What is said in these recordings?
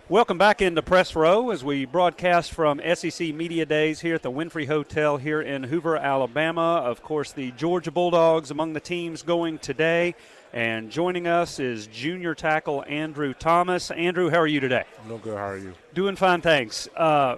Welcome back into Press Row as we broadcast from SEC Media Days here at the Winfrey Hotel here in Hoover, Alabama. Of course, the Georgia Bulldogs among the teams going today. And joining us is junior tackle Andrew Thomas. Andrew, how are you today? I'm doing good. How are you? Doing fine, thanks.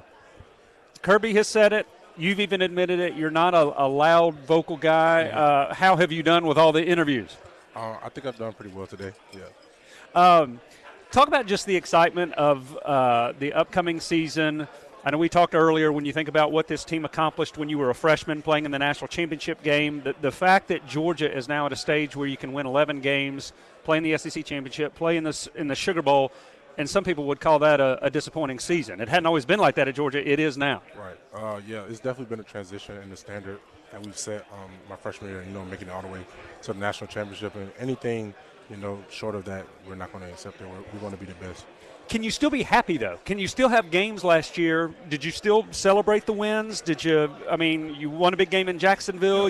Kirby has said it. You've even admitted it. You're not a loud vocal guy. How have you done with all the interviews? I think I've done pretty well today. Yeah. Talk about just the excitement of the upcoming season. I know we talked earlier when you think about what this team accomplished when you were a freshman playing in the national championship game. The fact that Georgia is now at a stage where you can win 11 games, play in the SEC championship, play in the Sugar Bowl, and some people would call that a disappointing season. It hadn't always been like that at Georgia. It is now. Right. Yeah, it's definitely been a transition in the standard that we've set my freshman year, making it all the way to the national championship. And anything, short of that, we're not going to accept it. We want to be the best. Can you still be happy, though? Can you still have games last year? Did you still celebrate the wins? You won a big game in Jacksonville.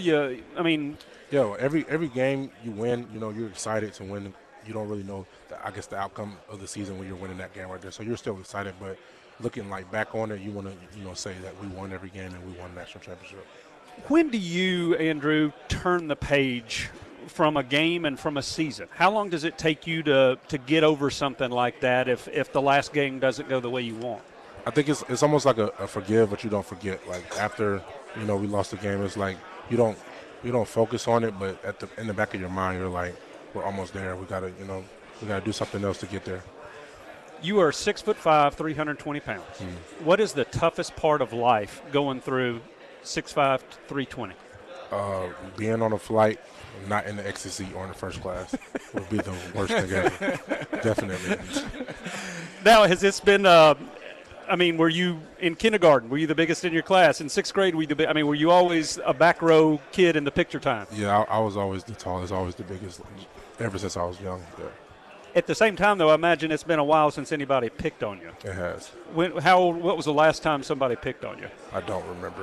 Every game you win, you're excited to win. You don't really know, the outcome of the season when you're winning that game right there. So you're still excited, but looking back on it, you want to, say that we won every game and we won the national championship. When do you, Andrew, turn the page from a game and from a season? How long does it take you to get over something like that if the last game doesn't go the way you want? I think it's almost like a forgive, but you don't forget. Like after, we lost the game, it's like you don't focus on it, but in the back of your mind, you're like, we're almost there. We gotta do something else to get there. You are 6'5", 320 pounds. What is the toughest part of life going through 6'5", 320? Being on a flight, not in the ecstasy or in the first class, would be the worst thing ever. Definitely. Now, has this been? Were you in kindergarten? Were you the biggest in your class? In sixth grade, were you always a back row kid in the picture time? Yeah, I was always the tallest, always the biggest, ever since I was young. Yeah. At the same time, though, I imagine it's been a while since anybody picked on you. It has. What was the last time somebody picked on you? I don't remember.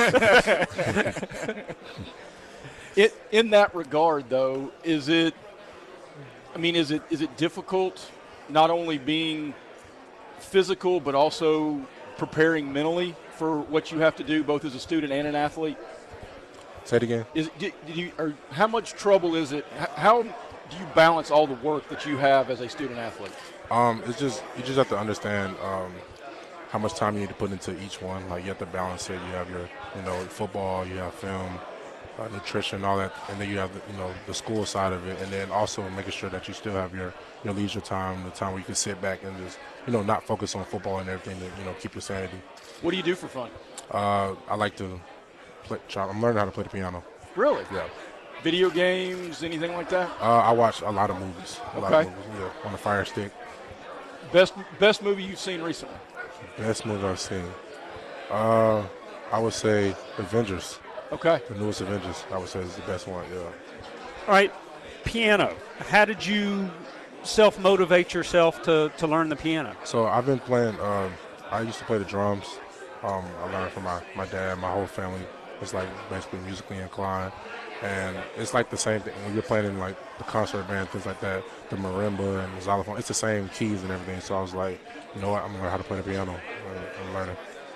In that regard, though, is it difficult not only being physical but also preparing mentally for what you have to do both as a student and an athlete? Say it again. How much trouble is it? How do you balance all the work that you have as a student athlete? You just have to understand how much time you need to put into each one. Like you have to balance it. You have your football, you have film, nutrition, all that, and then you have the school side of it, and then also making sure that you still have your leisure time, the time where you can sit back and just not focus on football and everything to keep your sanity. What do you do for fun? I like to play. I'm learning how to play the piano. Really? Yeah. Video games, anything like that? I watch a lot of movies. On the Fire Stick. Best movie you've seen recently? Best movie I've seen. I would say Avengers. Okay. The newest Avengers, I would say, is the best one, yeah. All right, piano. How did you self-motivate yourself to learn the piano? So I've been playing, I used to play the drums. I learned from my dad. My whole family is basically musically inclined. And it's the same thing when you're playing in the concert band, things like that, the marimba and the xylophone. It's the same keys and everything. So I was like, you know what, I'm going to learn how to play the piano. I'm learning.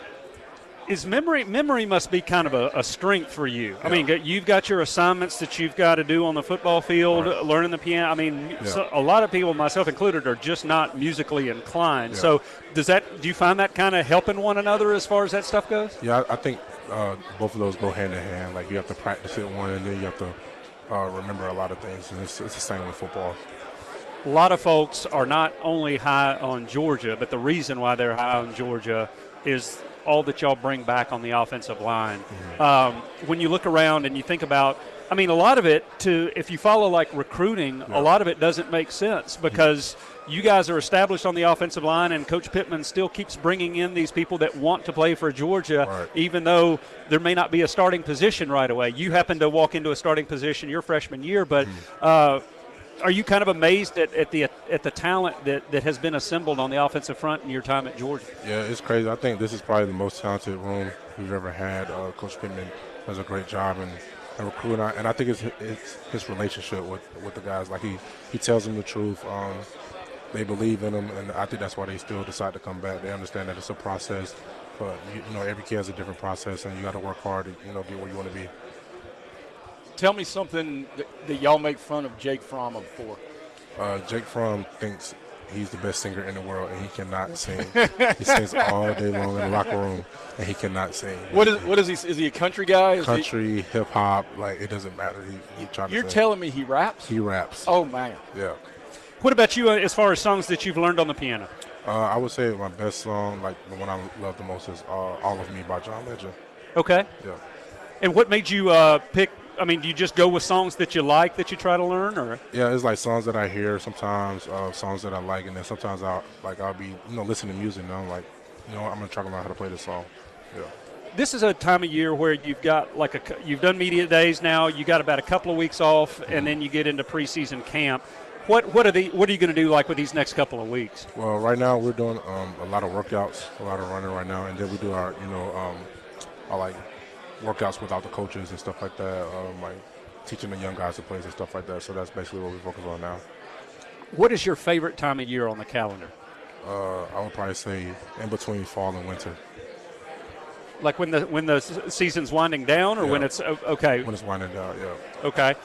Is memory must be kind of a strength for you. Yeah. You've got your assignments that you've got to do on the football field, right. Learning the piano. So a lot of people, myself included, are just not musically inclined. Yeah. So do you find that kind of helping one another as far as that stuff goes? Yeah, I think both of those go hand in hand. You have to practice it one, and then you have to remember a lot of things. And it's the same with football. A lot of folks are not only high on Georgia, but the reason why they're high on Georgia is all that y'all bring back on the offensive line. Mm-hmm. When you look around and you think about, a lot of it, if you follow recruiting, a lot of it doesn't make sense because you guys are established on the offensive line and Coach Pittman still keeps bringing in these people that want to play for Georgia, right. Even though there may not be a starting position right away. You happen to walk into a starting position your freshman year, but are you kind of amazed at the talent that has been assembled on the offensive front in your time at Georgia? Yeah, it's crazy. I think this is probably the most talented room we've ever had. Coach Pittman does a great job in recruiting, and I think it's his relationship with the guys. He tells them the truth. they believe in them, and I think that's why they still decide to come back. They understand that it's a process, but you know, every kid has a different process, and you got to work hard to get where you want to be. Tell me something that y'all make fun of Jake Fromm for. Jake Fromm thinks he's the best singer in the world, and he cannot sing. He sings all day long in the locker room, and he cannot sing. What is he? Is he a country guy? Country, hip hop, like it doesn't matter. He trying to. You're sing. telling me he raps? He raps. Oh man. Yeah. What about you as far as songs that you've learned on the piano? I would say my best song, like the one I love the most, is "All of Me" by John Legend. Okay. Yeah. And what made you pick? I mean, do you just go with songs that you like that you try to learn, or? Yeah, it's like songs that I hear sometimes, songs that I like, and then sometimes I'll be listening to music, and I'm like, I'm gonna try to learn how to play this song. Yeah. This is a time of year where you've got you've done media days now. You got about a couple of weeks off, and then you get into preseason camp. What are you going to do like with these next couple of weeks? Well, right now we're doing a lot of workouts, a lot of running right now, and then we do our our like workouts without the coaches and stuff like that, like teaching the young guys to play and stuff like that. So that's basically what we focus on now. What is your favorite time of year on the calendar? I would probably say in between fall and winter. Like when the season's winding down, or when it's okay? When it's winding down, yeah. Okay.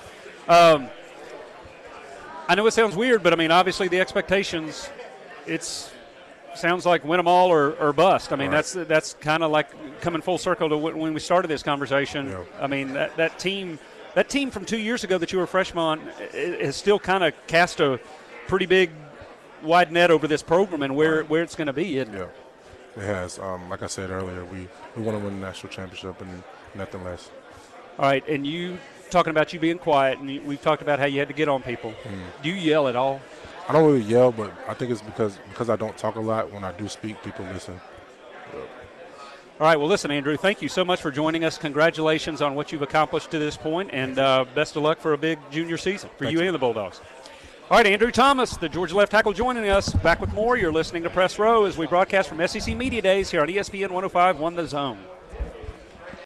I know it sounds weird, but I mean, obviously the expectations, sounds like win them all or bust. I mean, right. that's kind of like coming full circle to when we started this conversation. Yeah. I mean, that team from 2 years ago that you were a freshman on has still kind of cast a pretty big wide net over this program and where it's going to be. Yeah, it has. Like I said earlier, we want to win the national championship and nothing less. All right, and you talking about you being quiet, and we've talked about how you had to get on people. Do you yell at all? I don't really yell, but I think it's because I don't talk a lot. When I do speak, people listen. Yeah. All right, well, listen, Andrew, thank you so much for joining us. Congratulations on what you've accomplished to this point, and best of luck for a big junior season for you and the Bulldogs. All right, Andrew Thomas, the Georgia left tackle, joining us. Back with more. You're listening to Press Row as we broadcast from SEC Media Days here on ESPN 105.1 The Zone.